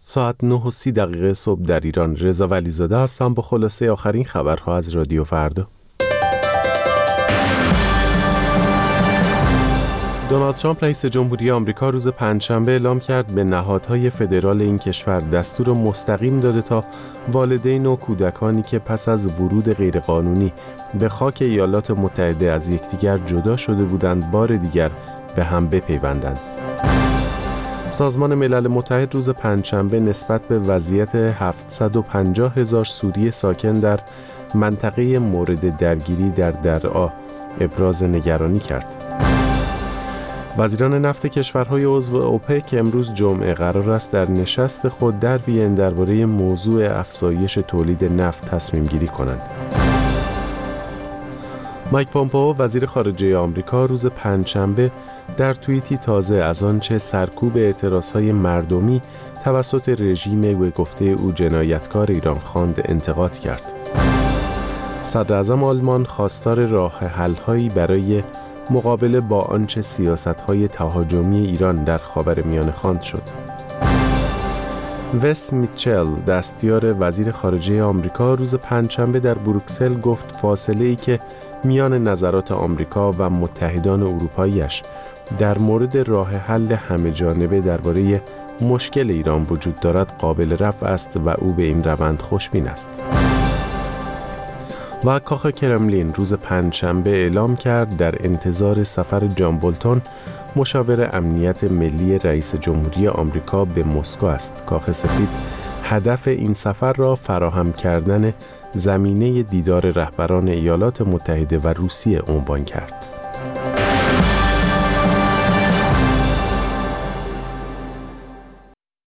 ساعت 9:30 صبح در ایران. رضا ولیزاده هستم با خلاصه آخرین خبرها از رادیو فردا. دونالد ترامپ رئیس جمهوری آمریکا روز پنجشنبه اعلام کرد به نهادهای فدرال این کشور دستور مستقیم داده تا والدین و کودکانی که پس از ورود غیرقانونی به خاک ایالات متحده از یکدیگر جدا شده بودند بار دیگر به هم بپیوندند. سازمان ملل متحد روز پنجشنبه نسبت به وضعیت 750,000 سوری ساکن در منطقه مورد درگیری در درعا ابراز نگرانی کرد. وزیران نفت کشورهای عضو اوپک امروز جمعه قرار است در نشست خود در وین درباره موضوع افزایش تولید نفت تصمیم گیری کنند. مایک پومپئو وزیر خارجه آمریکا روز پنجشنبه در توییتی تازه از آنچه سرکوب اعتراضهای مردمی توسط رژیم به گفته او جنایتکار ایران خواند انتقاد کرد. صدر اعظم آلمان خواستار راه حل‌هایی برای مقابله با آنچه سیاست‌های تهاجمی ایران در خاورمیانه خواند شد. وس میچل دستیار وزیر خارجه آمریکا روز پنجشنبه در بروکسل گفت فاصله‌ای که میان نظرات آمریکا و متحدان اروپایی‌اش در مورد راه حل همه‌جانبه درباره مشکل ایران وجود دارد قابل رفع است و او به این روند خوشبین است. و کاخ کرملین روز پنجشنبه اعلام کرد در انتظار سفر جان بولتون مشاور امنیت ملی رئیس جمهوری آمریکا به مسکو است. کاخ سفید هدف این سفر را فراهم کردن زمینه دیدار رهبران ایالات متحده و روسیه عنوان کرد.